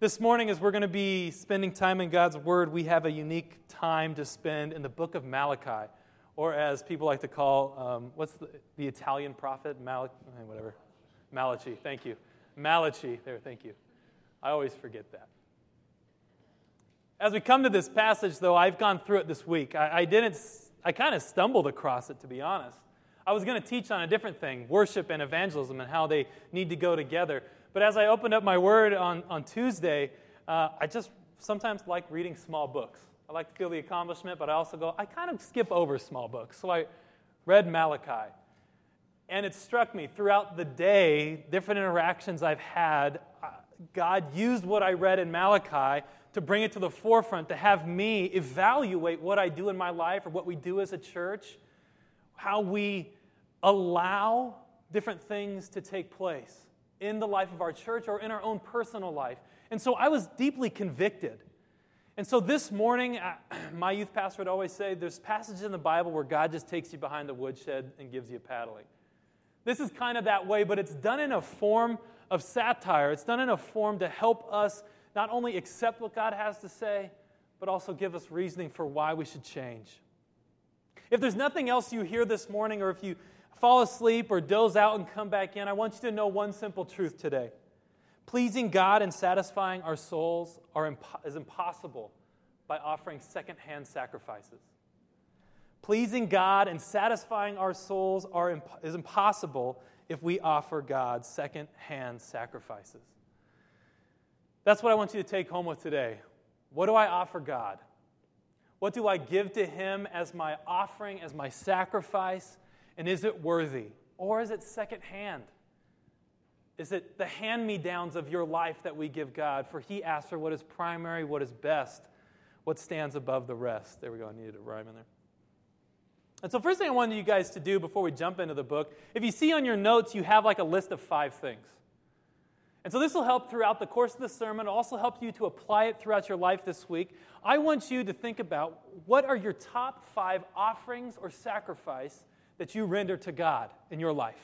This morning, as we're going to be spending time in God's Word, we have a unique time to spend in the book of Malachi, or as people like to call, what's the Italian prophet? Malachi, thank you. Malachi, there, thank you. I always forget that. As we come to this passage, though, I've gone through it this week. I kind of stumbled across it, to be honest. I was going to teach on a different thing, worship and evangelism and how they need to go together. But as I opened up my Word on Tuesday, I just sometimes like reading small books. I like to feel the accomplishment, but I also I kind of skip over small books. So I read Malachi. And it struck me throughout the day, different interactions I've had, God used what I read in Malachi to bring it to the forefront, to have me evaluate what I do in my life or what we do as a church, how we allow different things to take place in the life of our church or in our own personal life. And so I was deeply convicted. And so this morning, my youth pastor would always say, there's passages in the Bible where God just takes you behind the woodshed and gives you paddling. This is kind of that way, but it's done in a form of satire. It's done in a form to help us not only accept what God has to say, but also give us reasoning for why we should change. If there's nothing else you hear this morning, or if you fall asleep or doze out and come back in, I want you to know one simple truth today. Pleasing God and satisfying our souls is impossible by offering second-hand sacrifices. Pleasing God and satisfying our souls is impossible if we offer God second-hand sacrifices. That's what I want you to take home with today. What do I offer God? What do I give to Him as my offering, as my sacrifice? And is it worthy? Or is it second-hand? Is it the hand-me-downs of your life that we give God? For He asks for what is primary, what is best, what stands above the rest. There we go, I needed a rhyme in there. And so first thing I wanted you guys to do before we jump into the book, if you see on your notes, you have like a list of 5 things. And so this will help throughout the course of the sermon. It'll also help you to apply it throughout your life this week. I want you to think about what are your top 5 offerings or sacrifice that you render to God in your life.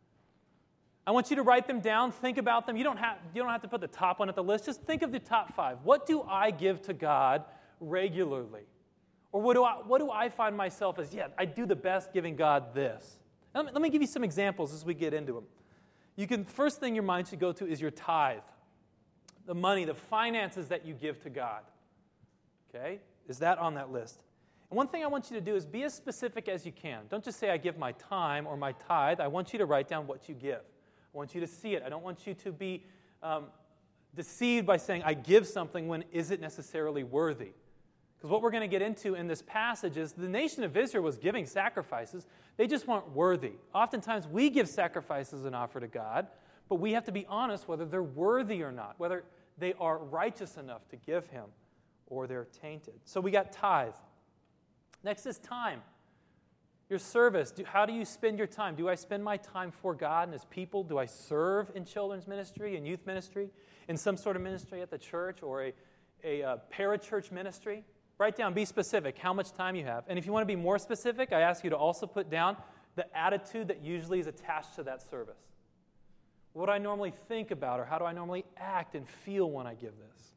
I want you to write them down, think about them. You don't have to put the top one at the list. Just think of the top 5. What do I give to God regularly? Or what do I find myself as, I do the best giving God this. Let me give you some examples as we get into them. First thing your mind should go to is your tithe. The money, the finances that you give to God. Okay? Is that on that list? And one thing I want you to do is be as specific as you can. Don't just say, I give my time or my tithe. I want you to write down what you give. I want you to see it. I don't want you to be deceived by saying, I give something when is it necessarily worthy? Because what we're going to get into in this passage is the nation of Israel was giving sacrifices. They just weren't worthy. Oftentimes we give sacrifices and offer to God, but we have to be honest whether they're worthy or not, whether they are righteous enough to give Him or they're tainted. So we got tithe. Next is time. Your service. How do you spend your time? Do I spend my time for God and His people? Do I serve in children's ministry and youth ministry, in some sort of ministry at the church or a parachurch ministry? Write down, be specific, how much time you have. And if you want to be more specific, I ask you to also put down the attitude that usually is attached to that service. What do I normally think about, or how do I normally act and feel when I give this?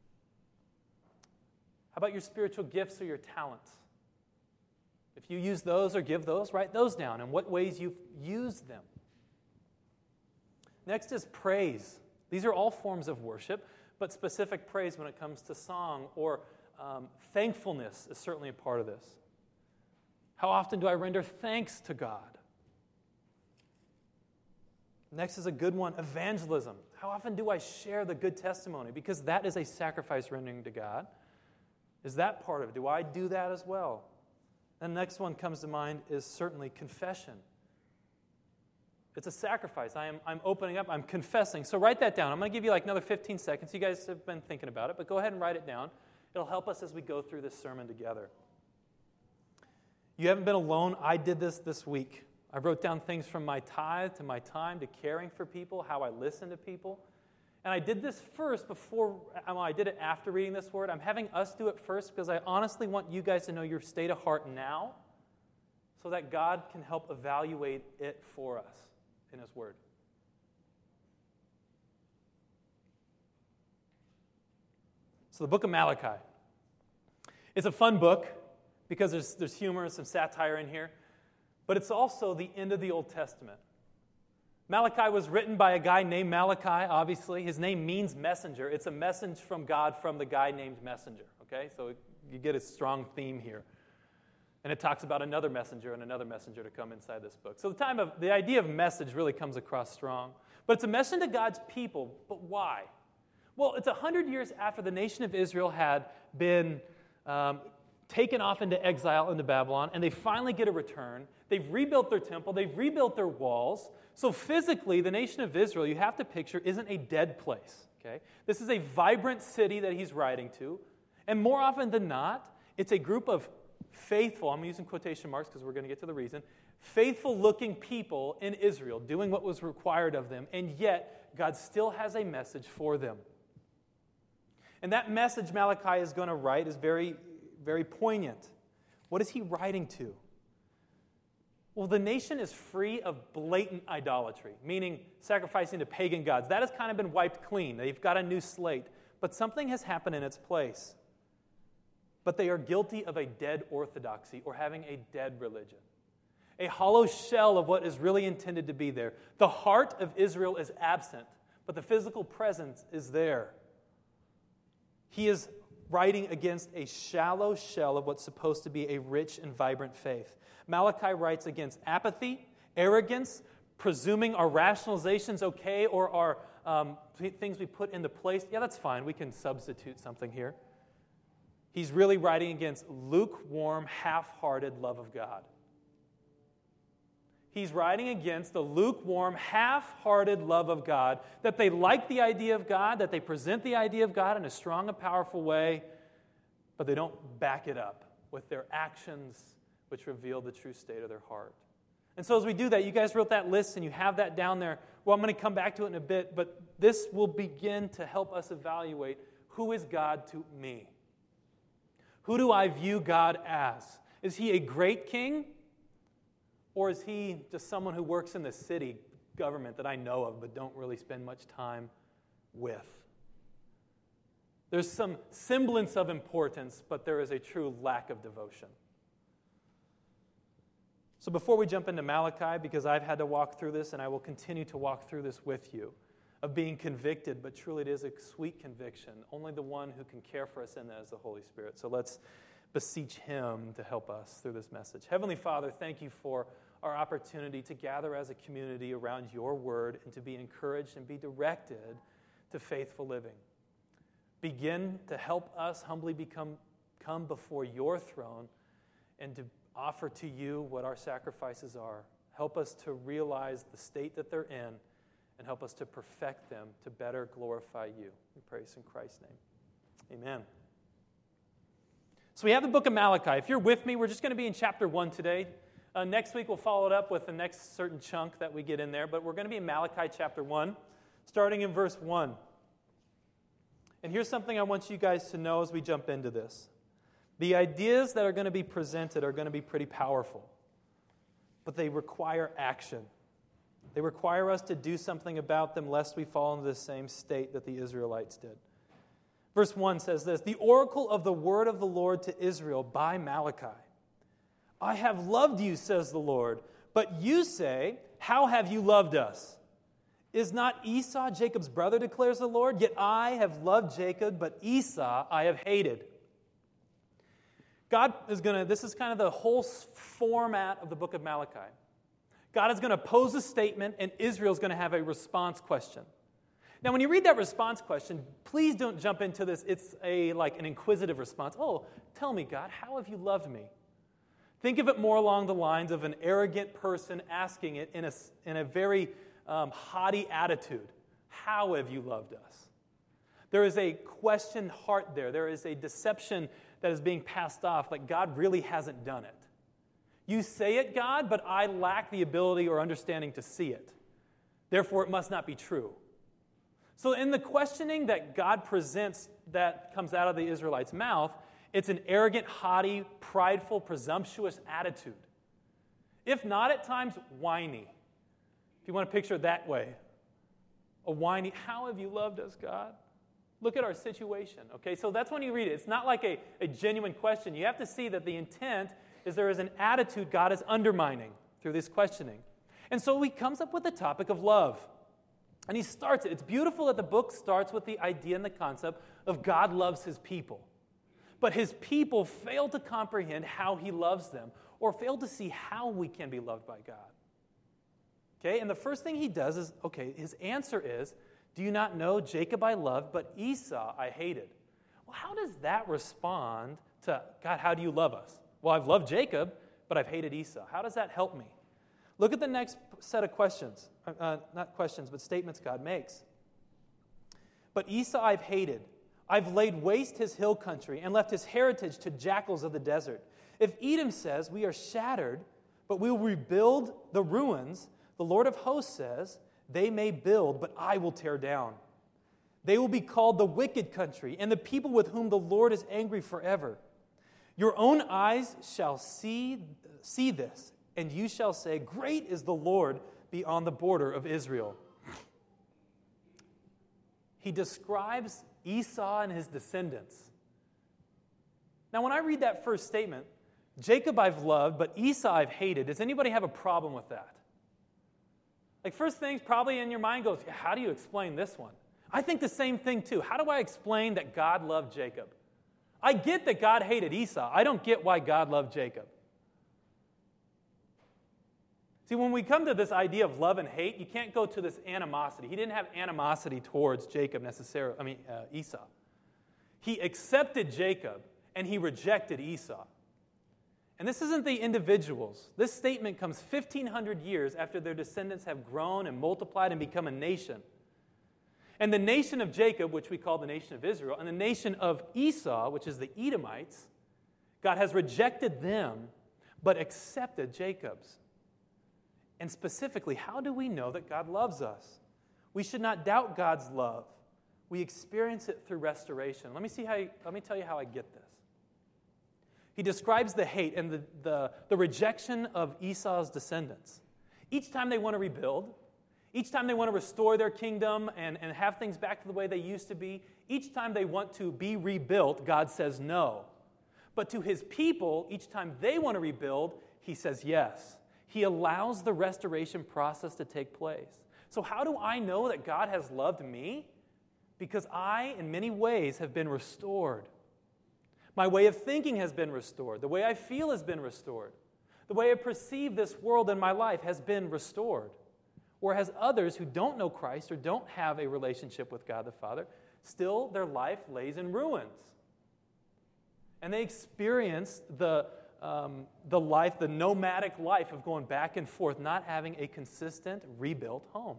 How about your spiritual gifts or your talents? If you use those or give those, write those down and what ways you've used them. Next is praise. These are all forms of worship, but specific praise when it comes to song or thankfulness is certainly a part of this. How often do I render thanks to God? Next is a good one, evangelism. How often do I share the good testimony? Because that is a sacrifice rendering to God. Is that part of it? Do I do that as well? And the next one comes to mind is certainly confession. It's a sacrifice. I'm opening up. I'm confessing. So write that down. I'm going to give you like another 15 seconds. You guys have been thinking about it, but go ahead and write it down. It'll help us as we go through this sermon together. You haven't been alone. I did this week. I wrote down things from my tithe to my time to caring for people, how I listen to people. And I did this first I did it after reading this word. I'm having us do it first because I honestly want you guys to know your state of heart now so that God can help evaluate it for us in His Word. So the book of Malachi. It's a fun book because there's humor and some satire in here, but it's also the end of the Old Testament. Malachi was written by a guy named Malachi, obviously. His name means messenger. It's a message from God from the guy named messenger, okay? So you get a strong theme here. And it talks about another messenger and another messenger to come inside this book. So the idea of message really comes across strong. But it's a message to God's people. But why? Well, it's 100 years after the nation of Israel had been taken off into exile into Babylon, and they finally get a return. They've rebuilt their temple. They've rebuilt their walls. So physically, the nation of Israel, you have to picture, isn't a dead place. Okay? This is a vibrant city that he's writing to. And more often than not, it's a group of faithful, I'm using quotation marks because we're going to get to the reason, faithful-looking people in Israel doing what was required of them, and yet God still has a message for them. And that message Malachi is going to write is very, very poignant. What is he writing to? Well, the nation is free of blatant idolatry, meaning sacrificing to pagan gods. That has kind of been wiped clean. They've got a new slate. But something has happened in its place. But they are guilty of a dead orthodoxy or having a dead religion. A hollow shell of what is really intended to be there. The heart of Israel is absent, but the physical presence is there. He is writing against a shallow shell of what's supposed to be a rich and vibrant faith. Malachi writes against apathy, arrogance, presuming our rationalization's okay or our things we put into place. Yeah, that's fine. We can substitute something here. He's really writing against lukewarm, half-hearted love of God. He's writing against the lukewarm, half-hearted love of God, that they like the idea of God, that they present the idea of God in a strong and powerful way, but they don't back it up with their actions, which reveal the true state of their heart. And so as we do that, you guys wrote that list and you have that down there. Well, I'm going to come back to it in a bit, but this will begin to help us evaluate who is God to me. Who do I view God as? Is he a great king? Or is he just someone who works in the city government that I know of but don't really spend much time with? There's some semblance of importance, but there is a true lack of devotion. So before we jump into Malachi, because I've had to walk through this and I will continue to walk through this with you, of being convicted, but truly it is a sweet conviction. Only the one who can care for us in that is the Holy Spirit. So let's beseech him to help us through this message. Heavenly Father, thank you for our opportunity to gather as a community around your word and to be encouraged and be directed to faithful living. Begin to help us humbly come before your throne and to offer to you what our sacrifices are. Help us to realize the state that they're in and help us to perfect them to better glorify you. We praise in Christ's name. Amen. So we have the book of Malachi. If you're with me, we're just going to be in chapter 1 today. Next week, we'll follow it up with the next certain chunk that we get in there, but we're going to be in Malachi chapter 1, starting in verse 1. And here's something I want you guys to know as we jump into this. The ideas that are going to be presented are going to be pretty powerful, but they require action. They require us to do something about them lest we fall into the same state that the Israelites did. Verse 1 says this, "The oracle of the word of the Lord to Israel by Malachi. I have loved you, says the Lord, but you say, how have you loved us? Is not Esau Jacob's brother, declares the Lord? Yet I have loved Jacob, but Esau I have hated." God is going to, this is kind of the whole format of the book of Malachi. God is going to pose a statement, and Israel is going to have a response question. Now, when you read that response question, please don't jump into this. It's like an inquisitive response. Oh, tell me, God, how have you loved me? Think of it more along the lines of an arrogant person asking it in a very haughty attitude. How have you loved us? There is a questioned heart there. There is a deception that is being passed off, like God really hasn't done it. You say it, God, but I lack the ability or understanding to see it. Therefore, it must not be true. So in the questioning that God presents that comes out of the Israelites' mouth, it's an arrogant, haughty, prideful, presumptuous attitude. If not at times, whiny. If you want to picture it that way. A whiny, how have you loved us, God? Look at our situation, okay? So that's when you read it. It's not like a genuine question. You have to see that the intent is there is an attitude God is undermining through this questioning. And so he comes up with the topic of love. And he starts it. It's beautiful that the book starts with the idea and the concept of God loves his people. But his people fail to comprehend how he loves them or fail to see how we can be loved by God. Okay, and the first thing he does is, okay, his answer is, do you not know Jacob I loved, but Esau I hated? Well, how does that respond to, God, how do you love us? Well, I've loved Jacob, but I've hated Esau. How does that help me? Look at the next set of questions. Not questions, but statements God makes. But Esau I've hated. I've laid waste his hill country and left his heritage to jackals of the desert. If Edom says, we are shattered, but we will rebuild the ruins, the Lord of hosts says, they may build, but I will tear down. They will be called the wicked country, and the people with whom the Lord is angry forever. Your own eyes shall see this, and you shall say, great is the Lord beyond the border of Israel. He describes Esau and his descendants. Now, when I read that first statement, Jacob I've loved, but Esau I've hated, does anybody have a problem with that? Like, first things probably in your mind goes, how do you explain this one? I think the same thing too. How do I explain that God loved Jacob? I get that God hated Esau. I don't get why God loved Jacob. See, when we come to this idea of love and hate, you can't go to this animosity. He didn't have animosity towards Jacob necessarily, Esau. He accepted Jacob and he rejected Esau. And this isn't the individuals. This statement comes 1,500 years after their descendants have grown and multiplied and become a nation. And the nation of Jacob, which we call the nation of Israel, and the nation of Esau, which is the Edomites, God has rejected them, but accepted Jacob's. And specifically, how do we know that God loves us? We should not doubt God's love. We experience it through restoration. Let me tell you how I get this. He describes the hate and the rejection of Esau's descendants. Each time they want to rebuild, each time they want to restore their kingdom and have things back to the way they used to be, each time they want to be rebuilt, God says no. But to his people, each time they want to rebuild, he says yes. He allows the restoration process to take place. So how do I know that God has loved me? Because I, in many ways, have been restored. My way of thinking has been restored. The way I feel has been restored. The way I perceive this world and my life has been restored. Whereas others who don't know Christ or don't have a relationship with God the Father, still their life lays in ruins. And they experience the nomadic life of going back and forth, not having a consistent, rebuilt home.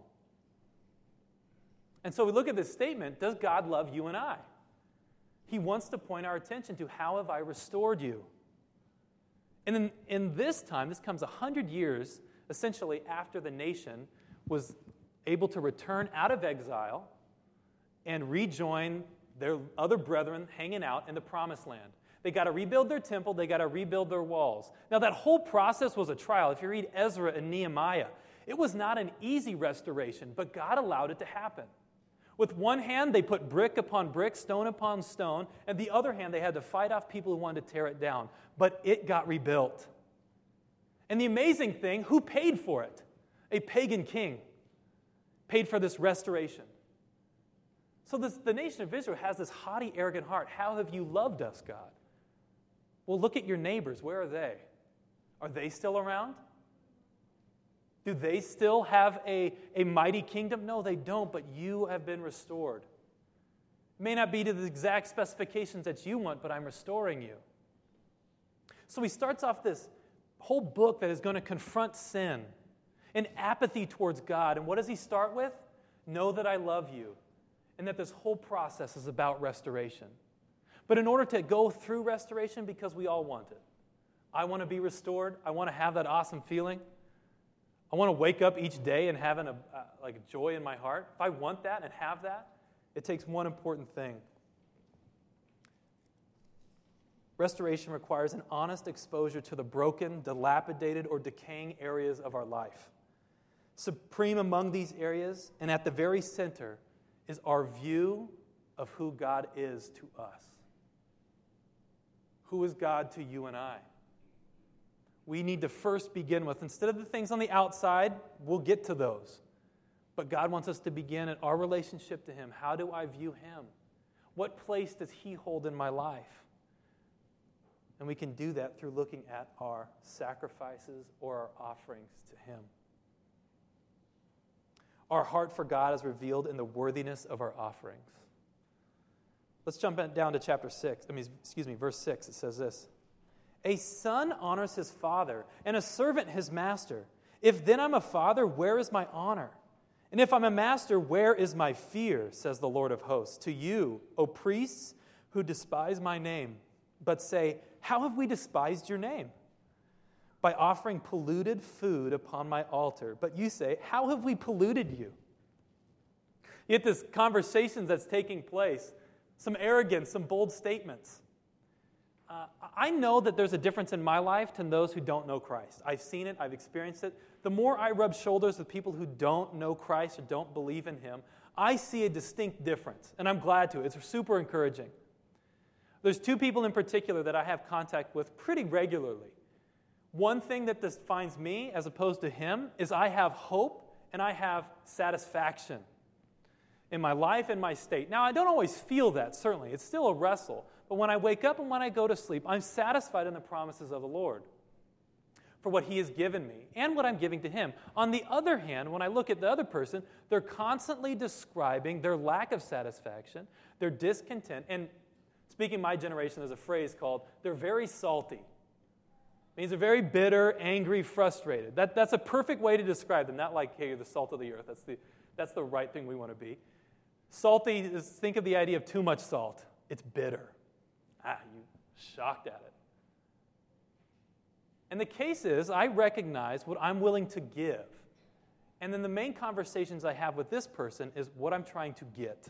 And so we look at this statement, does God love you and I? He wants to point our attention to how have I restored you? And in this time, this comes 100 years, essentially after the nation was able to return out of exile and rejoin their other brethren hanging out in the Promised Land. They got to rebuild their temple. They got to rebuild their walls. Now, that whole process was a trial. If you read Ezra and Nehemiah, it was not an easy restoration, but God allowed it to happen. With one hand, they put brick upon brick, stone upon stone, and the other hand, they had to fight off people who wanted to tear it down. But it got rebuilt. And the amazing thing, who paid for it? A pagan king paid for this restoration. So the nation of Israel has this haughty, arrogant heart. How have you loved us, God? Well, look at your neighbors. Where are they? Are they still around? Do they still have a mighty kingdom? No, they don't, but you have been restored. It may not be to the exact specifications that you want, but I'm restoring you. So he starts off this whole book that is going to confront sin and apathy towards God. And what does he start with? Know that I love you, and that this whole process is about restoration. But in order to go through restoration, because we all want it. I want to be restored. I want to have that awesome feeling. I want to wake up each day and having a joy in my heart. If I want that and have that, it takes one important thing. Restoration requires an honest exposure to the broken, dilapidated, or decaying areas of our life. Supreme among these areas, and at the very center, is our view of who God is to us. Who is God to you and I? We need to first begin with, instead of the things on the outside, we'll get to those. But God wants us to begin at our relationship to Him. How do I view Him? What place does He hold in my life? And we can do that through looking at our sacrifices or our offerings to Him. Our heart for God is revealed in the worthiness of our offerings. Let's jump down to verse 6. It says this. A son honors his father, and a servant his master. If then I'm a father, where is my honor? And if I'm a master, where is my fear, says the Lord of hosts, to you, O priests, who despise my name, but say, how have we despised your name? By offering polluted food upon my altar. But you say, how have we polluted you? Yet this conversation that's taking place, some arrogance, some bold statements. I know that there's a difference in my life to those who don't know Christ. I've seen it. I've experienced it. The more I rub shoulders with people who don't know Christ or don't believe in Him, I see a distinct difference, and I'm glad to. It's super encouraging. There's two people in particular that I have contact with pretty regularly. One thing that defines me as opposed to him is I have hope and I have satisfaction in my life and my state. Now, I don't always feel that, certainly. It's still a wrestle. But when I wake up and when I go to sleep, I'm satisfied in the promises of the Lord for what He has given me and what I'm giving to Him. On the other hand, when I look at the other person, they're constantly describing their lack of satisfaction, their discontent, and speaking my generation, there's a phrase called, they're very salty. It means they're very bitter, angry, frustrated. That's a perfect way to describe them, not like, hey, you're the salt of the earth. That's the right thing we want to be. Salty is, think of the idea of too much salt. It's bitter. You're shocked at it. And the case is, I recognize what I'm willing to give. And then the main conversations I have with this person is what I'm trying to get.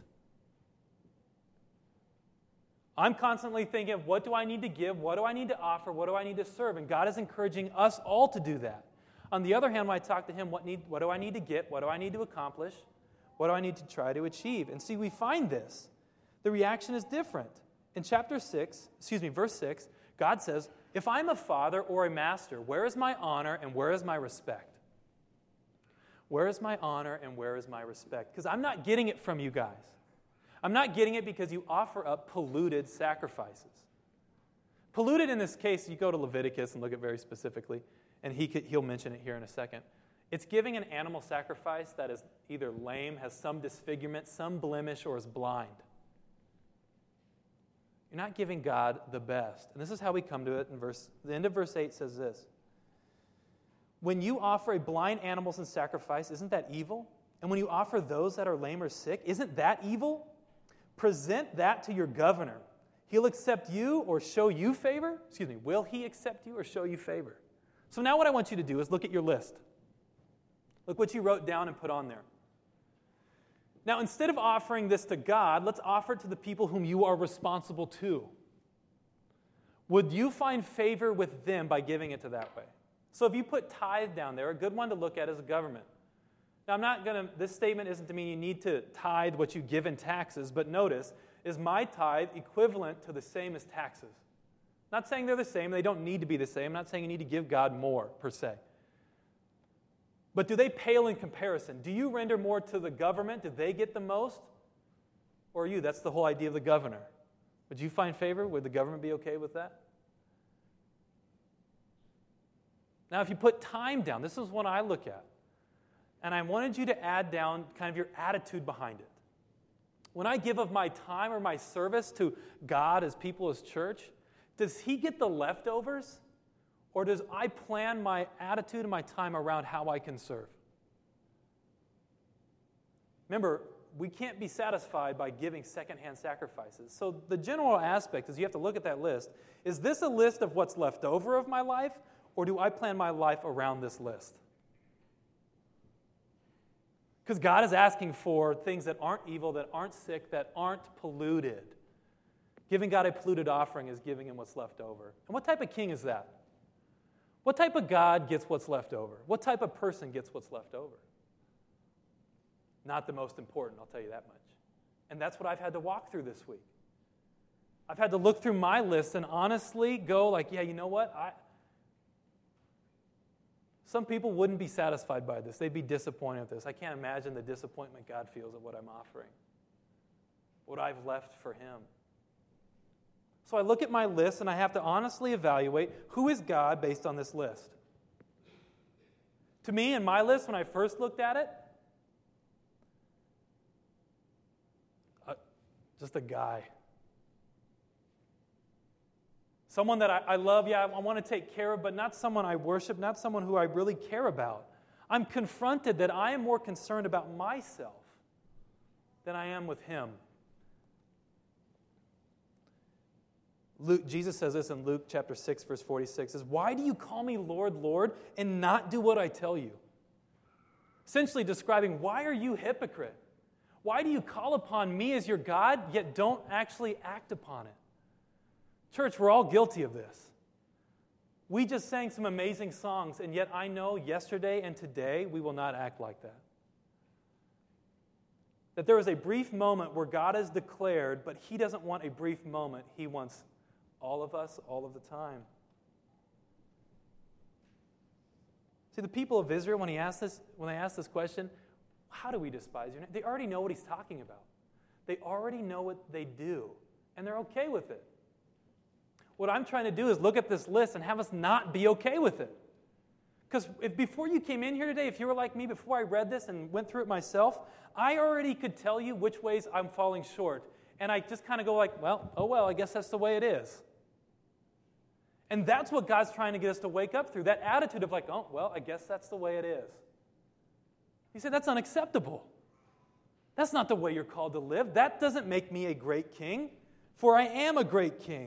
I'm constantly thinking of what do I need to give, what do I need to offer, what do I need to serve? And God is encouraging us all to do that. On the other hand, when I talk to Him, what do I need to get, what do I need to accomplish, what do I need to try to achieve? And see, we find this. The reaction is different. In verse 6, God says, if I'm a father or a master, where is my honor and where is my respect? Where is my honor and where is my respect? Because I'm not getting it from you guys. I'm not getting it because you offer up polluted sacrifices. Polluted in this case, you go to Leviticus and look at very specifically, and he'll mention it here in a second. It's giving an animal sacrifice that is either lame, has some disfigurement, some blemish, or is blind. You're not giving God the best. And this is how we come to it. The end of verse 8 says this. When you offer a blind animals in sacrifice, isn't that evil? And when you offer those that are lame or sick, isn't that evil? Present that to your governor. He'll accept you or show you favor. Will he accept you or show you favor? So now what I want you to do is look at your list. Look what you wrote down and put on there. Now, instead of offering this to God, let's offer it to the people whom you are responsible to. Would you find favor with them by giving it to that way? So if you put tithe down there, a good one to look at is the government. Now, this statement isn't to mean you need to tithe what you give in taxes, but notice, is my tithe equivalent to the same as taxes? Not saying they're the same, they don't need to be the same. I'm not saying you need to give God more, per se. But do they pale in comparison? Do you render more to the government? Do they get the most? Or you? That's the whole idea of the governor. Would you find favor? Would the government be okay with that? Now, if you put time down, this is what I look at. And I wanted you to add down kind of your attitude behind it. When I give of my time or my service to God as people, as church, does He get the leftovers? Or does I plan my attitude and my time around how I can serve? Remember, we can't be satisfied by giving secondhand sacrifices. So the general aspect is you have to look at that list. Is this a list of what's left over of my life? Or do I plan my life around this list? Because God is asking for things that aren't evil, that aren't sick, that aren't polluted. Giving God a polluted offering is giving Him what's left over. And what type of king is that? What type of God gets what's left over? What type of person gets what's left over? Not the most important, I'll tell you that much. And that's what I've had to walk through this week. I've had to look through my list and honestly go like, yeah, you know what? Some people wouldn't be satisfied by this. They'd be disappointed with this. I can't imagine the disappointment God feels at what I'm offering, what I've left for Him. So I look at my list and I have to honestly evaluate who is God based on this list. To me, in my list, when I first looked at it, just a guy. Someone that I love, I want to take care of, but not someone I worship, not someone who I really care about. I'm confronted that I am more concerned about myself than I am with Him. Jesus says this in Luke chapter 6, verse 46, says, "Why do you call me Lord, Lord, and not do what I tell you?" Essentially describing, why are you hypocrite? Why do you call upon me as your God, yet don't actually act upon it? Church, we're all guilty of this. We just sang some amazing songs, and yet I know yesterday and today we will not act like that. That there is a brief moment where God is declared, but He doesn't want a brief moment. He wants all of us, all of the time. See, the people of Israel, when they asked this question, how do we despise your name? They already know what He's talking about. They already know what they do, and they're okay with it. What I'm trying to do is look at this list and have us not be okay with it. Because if before you came in here today, if you were like me, before I read this and went through it myself, I already could tell you which ways I'm falling short. And I just kind of go like, well, I guess that's the way it is. And that's what God's trying to get us to wake up through, that attitude of like, I guess that's the way it is. He said, that's unacceptable. That's not the way you're called to live. That doesn't make me a great king, for I am a great king.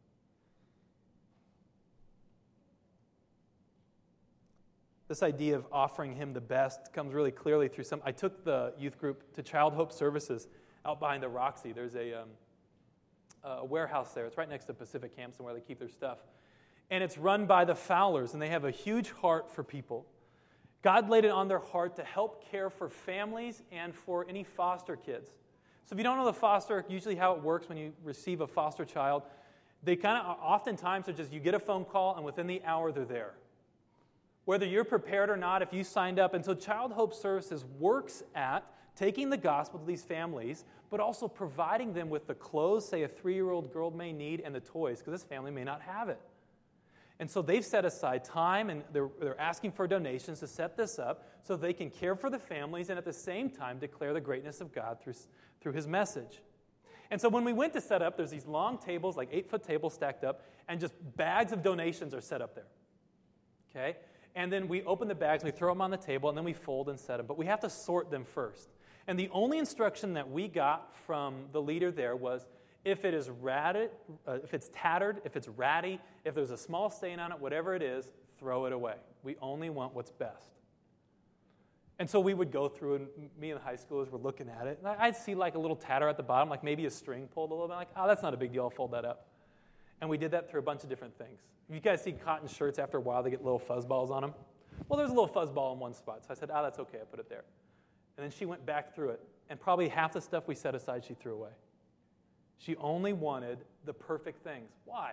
This idea of offering Him the best comes really clearly through I took the youth group to Child Hope Services out behind the Roxy. There's a warehouse there. It's right next to Pacific Campson where they keep their stuff. And it's run by the Fowlers, and they have a huge heart for people. God laid it on their heart to help care for families and for any foster kids. So if you don't know the foster, usually how it works when you receive a foster child, they kind of oftentimes are just, you get a phone call, and within the hour they're there. Whether you're prepared or not, if you signed up. And so Child Hope Services works at taking the gospel to these families, but also providing them with the clothes, say a 3-year-old girl may need, and the toys, because this family may not have it. And so they've set aside time, and they're asking for donations to set this up so they can care for the families and at the same time declare the greatness of God through His message. And so when we went to set up, there's these long tables, like 8-foot tables stacked up, and just bags of donations are set up there. Okay? And then we open the bags, we throw them on the table, and then we fold and set them. But we have to sort them first. And the only instruction that we got from the leader there was, if it is if it's tattered, if it's ratty, if there's a small stain on it, whatever it is, throw it away. We only want what's best. And so we would go through, and me and the high schoolers were looking at it, and I'd see like a little tatter at the bottom, like maybe a string pulled a little bit, like, that's not a big deal, I'll fold that up. And we did that through a bunch of different things. If you guys see cotton shirts, after a while they get little fuzz balls on them. Well, there's a little fuzz ball in one spot. So I said, that's okay, I put it there. And then she went back through it. And probably half the stuff we set aside, she threw away. She only wanted the perfect things. Why?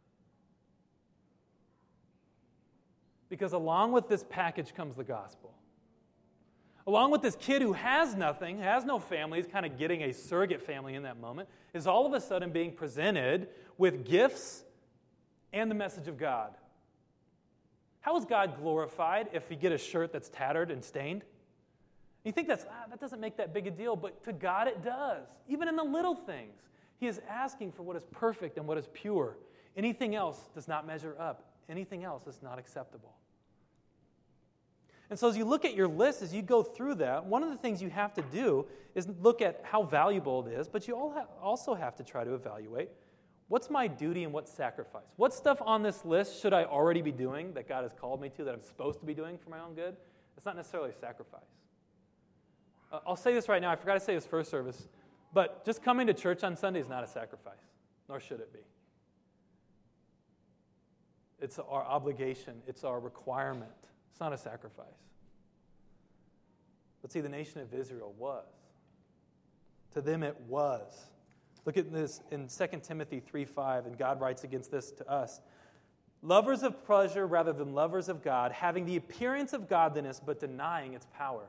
Because along with this package comes the gospel. Along with this kid who has nothing, has no family, is kind of getting a surrogate family in that moment, is all of a sudden being presented with gifts and the message of God. How is God glorified if you get a shirt that's tattered and stained? You think that doesn't make that big a deal, but to God it does. Even in the little things. He is asking for what is perfect and what is pure. Anything else does not measure up. Anything else is not acceptable. And so as you look at your list, as you go through that, one of the things you have to do is look at how valuable it is, but you also have to try to evaluate, what's my duty and what's sacrifice? What stuff on this list should I already be doing that God has called me to, that I'm supposed to be doing for my own good? It's not necessarily a sacrifice. I'll say this right now. I forgot to say this first service. But just coming to church on Sunday is not a sacrifice, nor should it be. It's our obligation. It's our requirement. It's not a sacrifice. But see, the nation of Israel was. To them it was. Look at this in 2 Timothy 3:5, and God writes against this to us. Lovers of pleasure rather than lovers of God, having the appearance of godliness but denying its power.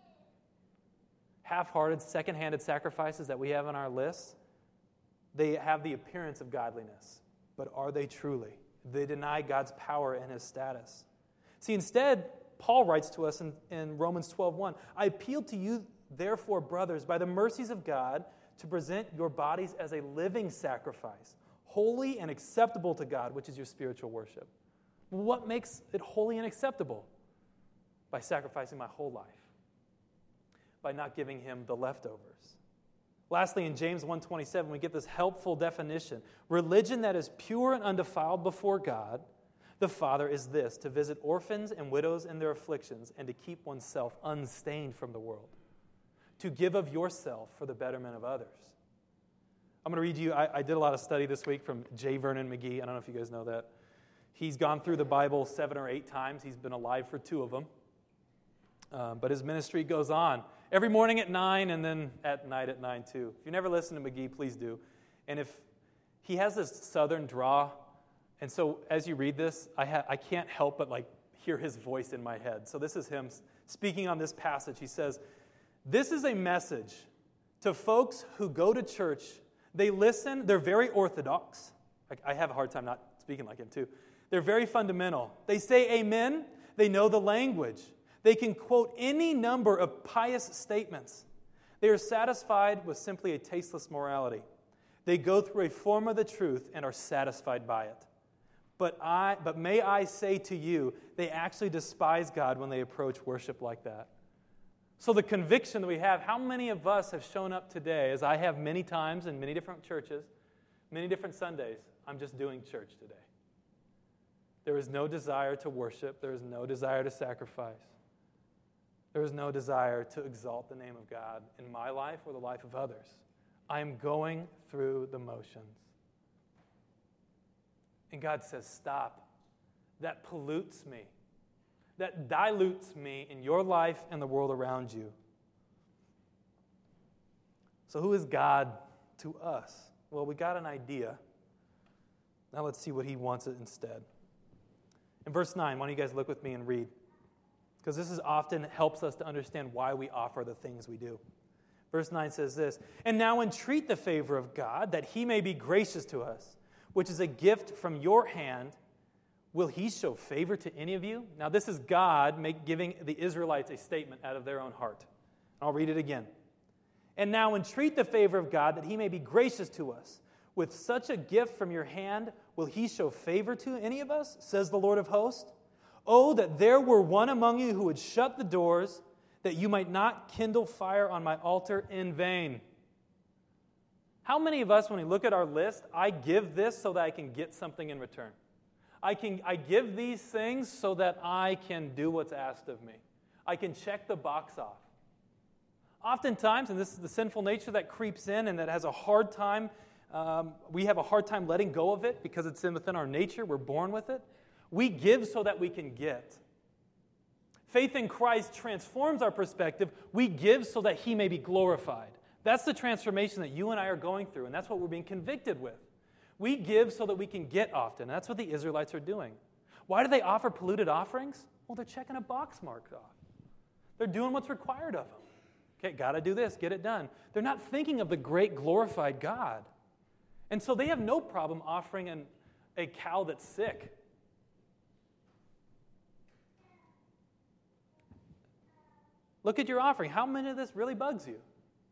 Half-hearted, second-handed sacrifices that we have on our list, they have the appearance of godliness, but are they truly? They deny God's power and his status. See, instead, Paul writes to us in Romans 12:1, I appeal to you, therefore, brothers, by the mercies of God, to present your bodies as a living sacrifice, holy and acceptable to God, which is your spiritual worship. What makes it holy and acceptable? By sacrificing my whole life, by not giving him the leftovers. Lastly, in James 1:27, we get this helpful definition. Religion that is pure and undefiled before God, the Father, is this, to visit orphans and widows in their afflictions and to keep oneself unstained from the world, to give of yourself for the betterment of others. I'm going to read you, I did a lot of study this week from J. Vernon McGee. I don't know if you guys know that. He's gone through the Bible 7 or 8 times. He's been alive for 2 of them. But his ministry goes on. Every morning at 9 and then at night at 9 too. If you never listen to McGee, please do. And if he has this southern draw, and so as you read this, I can't help but hear his voice in my head. So this is him speaking on this passage. He says, this is a message to folks who go to church. They listen. They're very orthodox. I have a hard time not speaking like him too. They're very fundamental. They say amen. They know the language. They can quote any number of pious statements. They are satisfied with simply a tasteless morality. They go through a form of the truth and are satisfied by it. But may I say to you, they actually despise God when they approach worship like that. So the conviction that we have, how many of us have shown up today, as I have many times in many different churches, many different Sundays, I'm just doing church today. There is no desire to worship. There is no desire to sacrifice. There is no desire to exalt the name of God in my life or the life of others. I am going through the motions. And God says, stop. That pollutes me. That dilutes me in your life and the world around you. So who is God to us? Well, we got an idea. Now let's see what he wants it instead. In verse 9, why don't you guys look with me and read? Because this often helps us to understand why we offer the things we do. Verse 9 says this, and now entreat the favor of God, that he may be gracious to us, which is a gift from your hand. Will he show favor to any of you? Now this is God giving the Israelites a statement out of their own heart. I'll read it again. And now entreat the favor of God, that he may be gracious to us. With such a gift from your hand, will he show favor to any of us, says the Lord of hosts? Oh, that there were one among you who would shut the doors, that you might not kindle fire on my altar in vain. How many of us, when we look at our list, I give this so that I can get something in return? I give these things so that I can do what's asked of me. I can check the box off. Oftentimes, and this is the sinful nature that creeps in and that has a hard time, we have a hard time letting go of it because it's within our nature. We're born with it. We give so that we can get. Faith in Christ transforms our perspective. We give so that he may be glorified. That's the transformation that you and I are going through, and that's what we're being convicted with. We give so that we can get often, and that's what the Israelites are doing. Why do they offer polluted offerings? Well, they're checking a box marked off. They're doing what's required of them. Okay, got to do this, get it done. They're not thinking of the great glorified God. And so they have no problem offering a cow that's sick. Look at your offering. How many of this really bugs you?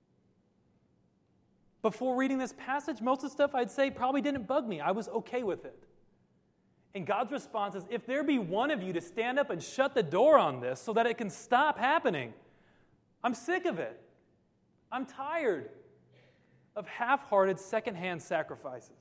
Before reading this passage, most of the stuff I'd say probably didn't bug me. I was okay with it. And God's response is, if there be one of you to stand up and shut the door on this so that it can stop happening, I'm sick of it. I'm tired of half-hearted, second-hand sacrifices.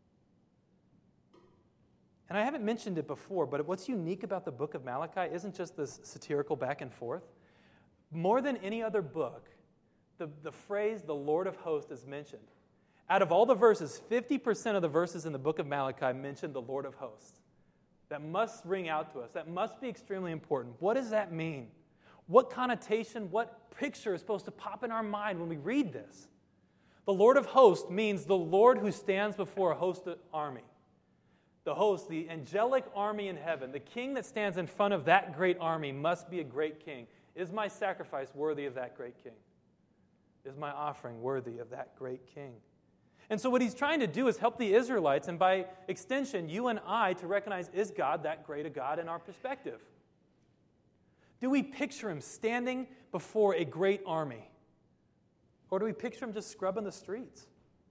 And I haven't mentioned it before, but what's unique about the book of Malachi isn't just this satirical back and forth. More than any other book, the phrase, the Lord of hosts, is mentioned. Out of all the verses, 50% of the verses in the book of Malachi mention the Lord of hosts. That must ring out to us. That must be extremely important. What does that mean? What connotation, what picture is supposed to pop in our mind when we read this? The Lord of hosts means the Lord who stands before a hosted army. The host, the angelic army in heaven, the king that stands in front of that great army must be a great king. Is my sacrifice worthy of that great king? Is my offering worthy of that great king? And so what he's trying to do is help the Israelites, and by extension, you and I, to recognize, is God that great a God in our perspective? Do we picture him standing before a great army? Or do we picture him just scrubbing the streets?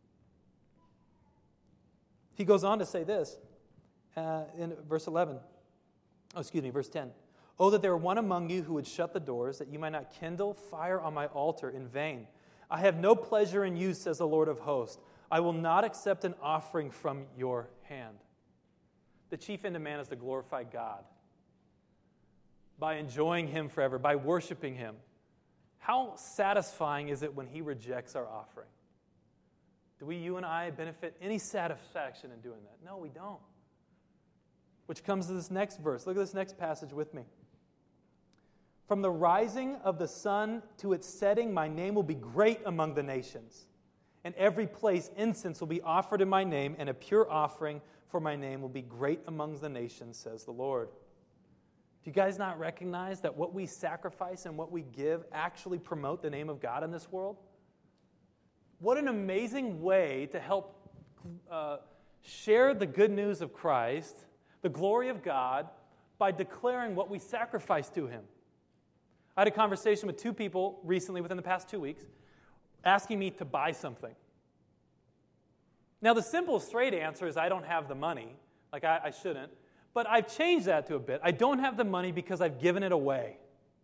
He goes on to say this in verse 10. Oh, that there were one among you who would shut the doors, that you might not kindle fire on my altar in vain. I have no pleasure in you, says the Lord of hosts. I will not accept an offering from your hand. The chief end of man is to glorify God by enjoying him forever, by worshiping him. How satisfying is it when he rejects our offering? Do you and I, benefit any satisfaction in doing that? No, we don't. Which comes to this next verse. Look at this next passage with me. From the rising of the sun to its setting, my name will be great among the nations. In every place incense will be offered in my name, and a pure offering for my name will be great among the nations, says the Lord. Do you guys not recognize that what we sacrifice and what we give actually promote the name of God in this world? What an amazing way to help share the good news of Christ, the glory of God, by declaring what we sacrifice to him. I had a conversation with two people recently within the past 2 weeks asking me to buy something. Now, the simple, straight answer is I don't have the money. Like, I shouldn't. But I've changed that to a bit. I don't have the money because I've given it away.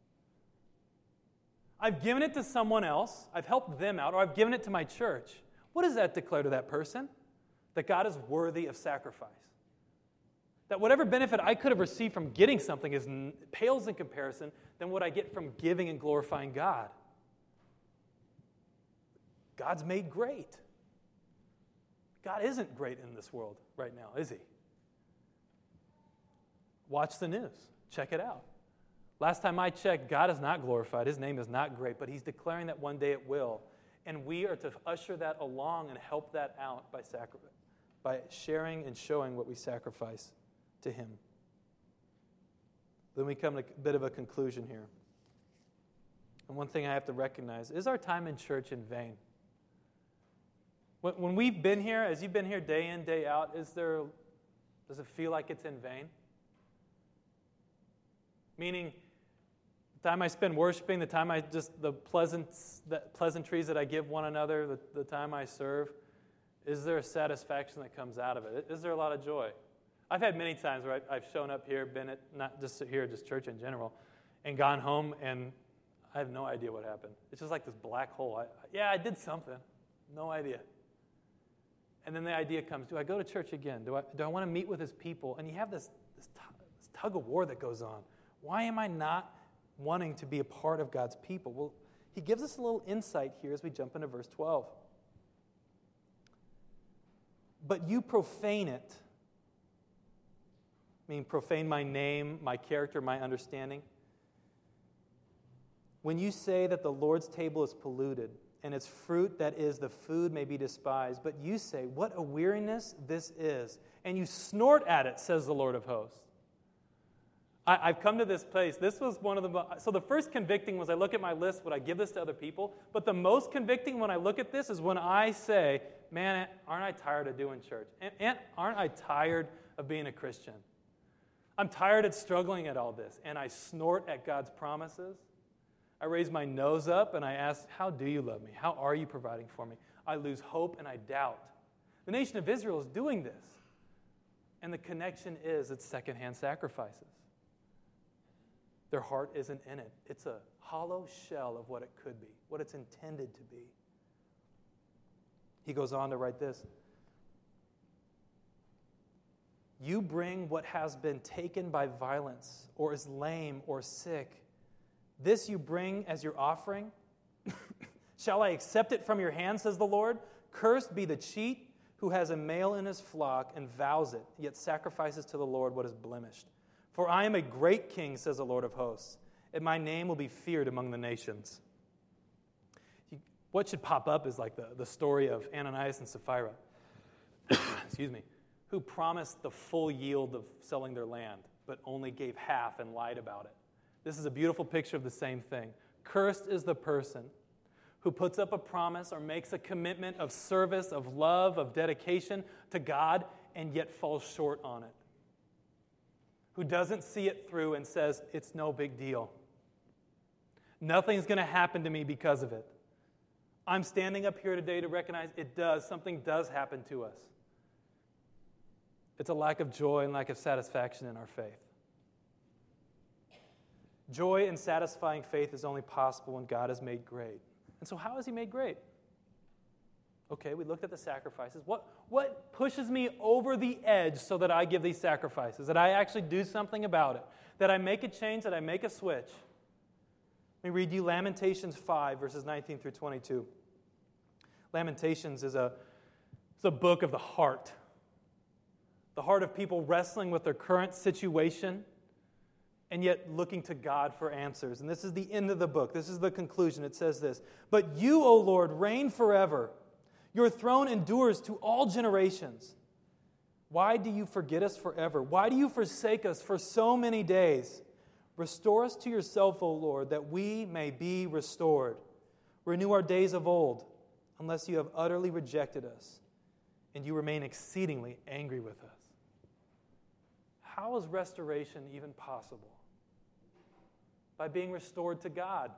I've given it to someone else. I've helped them out, or I've given it to my church. What does that declare to that person? That God is worthy of sacrifice. That whatever benefit I could have received from getting something pales in comparison than what I get from giving and glorifying God. God's made great. God isn't great in this world right now, is he? Watch the news. Check it out. Last time I checked, God is not glorified. His name is not great, but he's declaring that one day it will. And we are to usher that along and help that out by sharing and showing what we sacrifice to him. Then we come to a bit of a conclusion here. And one thing I have to recognize, is our time in church in vain? When we've been here, as you've been here day in, day out, does it feel like it's in vain? Meaning, the time I spend worshiping, the time the pleasantries that I give one another, the time I serve, is there a satisfaction that comes out of it? Is there a lot of joy? I've had many times where I've shown up here, been at, not just here, just church in general, and gone home, and I have no idea what happened. It's just like this black hole. I did something. No idea. And then the idea comes, do I go to church again? Do I want to meet with his people? And you have this tug of war that goes on. Why am I not wanting to be a part of God's people? Well, he gives us a little insight here as we jump into verse 12. But you profane it. I mean, profane my name, my character, my understanding. When you say that the Lord's table is polluted, and its fruit, that is, the food, may be despised, but you say, what a weariness this is, and you snort at it, says the Lord of hosts. I've come to this place. This was one of so the first convicting was I look at my list, would I give this to other people? But the most convicting when I look at this is when I say, man, aren't I tired of doing church? And aren't I tired of being a Christian? I'm tired of struggling at all this. And I snort at God's promises. I raise my nose up and I ask, how do you love me? How are you providing for me? I lose hope and I doubt. The nation of Israel is doing this. And the connection is it's secondhand sacrifices. Their heart isn't in it. It's a hollow shell of what it could be, what it's intended to be. He goes on to write this. You bring what has been taken by violence, or is lame or sick. This you bring as your offering. Shall I accept it from your hand, says the Lord? Cursed be the cheat who has a male in his flock and vows it, yet sacrifices to the Lord what is blemished. For I am a great king, says the Lord of hosts, and my name will be feared among the nations. What should pop up is like the story of Ananias and Sapphira, excuse me, who promised the full yield of selling their land, but only gave half and lied about it. This is a beautiful picture of the same thing. Cursed is the person who puts up a promise or makes a commitment of service, of love, of dedication to God, and yet falls short on it. Who doesn't see it through and says, it's no big deal. Nothing's going to happen to me because of it. I'm standing up here today to recognize it does. Something does happen to us. It's a lack of joy and lack of satisfaction in our faith. Joy and satisfying faith is only possible when God is made great. And so how is he made great? Okay, we looked at the sacrifices. What pushes me over the edge so that I give these sacrifices, that I actually do something about it, that I make a change, that I make a switch? Let me read you Lamentations 5, verses 19 through 22. Lamentations is a book of the heart of people wrestling with their current situation and yet looking to God for answers. And this is the end of the book. This is the conclusion. It says this, "But you, O Lord, reign forever. Your throne endures to all generations. Why do you forget us forever? Why do you forsake us for so many days? Restore us to yourself, O Lord, that we may be restored. Renew our days of old, unless you have utterly rejected us, and you remain exceedingly angry with us." How is restoration even possible? By being restored to God.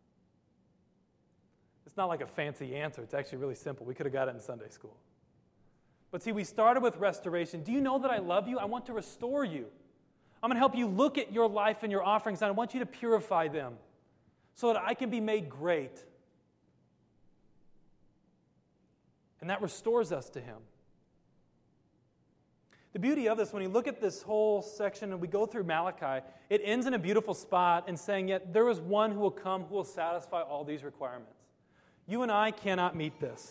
It's not like a fancy answer. It's actually really simple. We could have got it in Sunday school. But see, we started with restoration. Do you know that I love you? I want to restore you. I'm going to help you look at your life and your offerings, and I want you to purify them so that I can be made great. And that restores us to him. The beauty of this, when you look at this whole section and we go through Malachi, it ends in a beautiful spot in saying, yet there is one who will come who will satisfy all these requirements. You and I cannot meet this.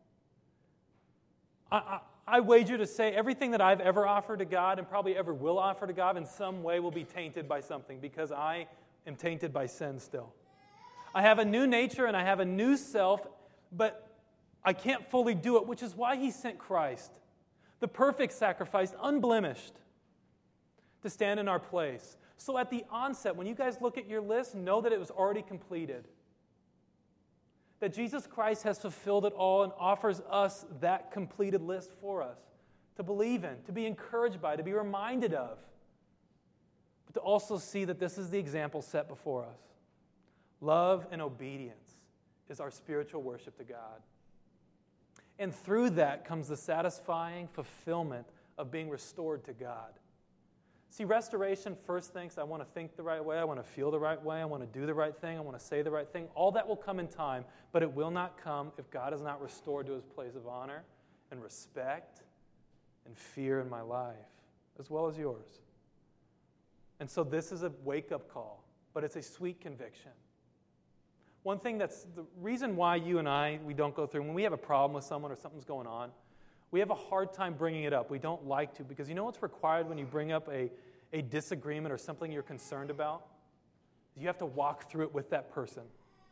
I wager to say everything that I've ever offered to God and probably ever will offer to God in some way will be tainted by something because I am tainted by sin still. I have a new nature and I have a new self, but I can't fully do it, which is why he sent Christ, the perfect sacrifice, unblemished, to stand in our place. So at the onset, when you guys look at your list, know that it was already completed. That Jesus Christ has fulfilled it all and offers us that completed list for us to believe in, to be encouraged by, to be reminded of, but to also see that this is the example set before us. Love and obedience is our spiritual worship to God. And through that comes the satisfying fulfillment of being restored to God. See, restoration first thinks, I want to think the right way, I want to feel the right way, I want to do the right thing, I want to say the right thing. All that will come in time, but it will not come if God is not restored to his place of honor and respect and fear in my life, as well as yours. And so this is a wake-up call, but it's a sweet conviction. One thing that's the reason why you and I, we don't go through, when we have a problem with someone or something's going on, we have a hard time bringing it up. We don't like to, because you know what's required when you bring up a disagreement or something you're concerned about? You have to walk through it with that person.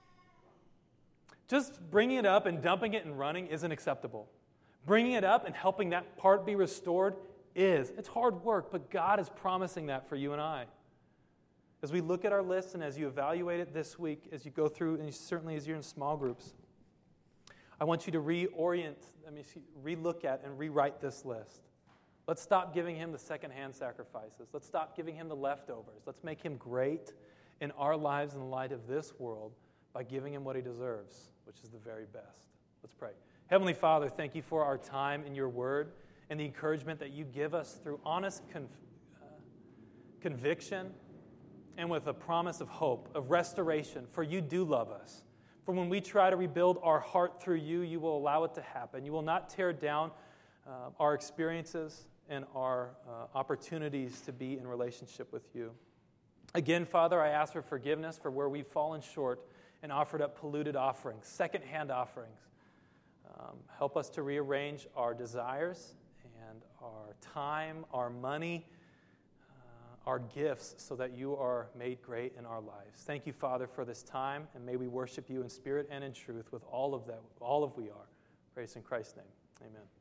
Just bringing it up and dumping it and running isn't acceptable. Bringing it up and helping that part be restored is. It's hard work, but God is promising that for you and I. As we look at our list and as you evaluate it this week, as you go through, and certainly as you're in small groups, I want you to relook at and rewrite this list. Let's stop giving him the secondhand sacrifices. Let's stop giving him the leftovers. Let's make him great in our lives in the light of this world by giving him what he deserves, which is the very best. Let's pray. Heavenly Father, thank you for our time in your word and the encouragement that you give us through honest conviction and with a promise of hope, of restoration, for you do love us. For when we try to rebuild our heart through you, you will allow it to happen. You will not tear down our experiences and our opportunities to be in relationship with you. Again, Father, I ask for forgiveness for where we've fallen short and offered up polluted offerings, secondhand offerings. Help us to rearrange our desires and our time, our money, our gifts so that you are made great in our lives. Thank you, Father, for this time, and may we worship you in spirit and in truth with all of we are. Praise in Christ's name. Amen.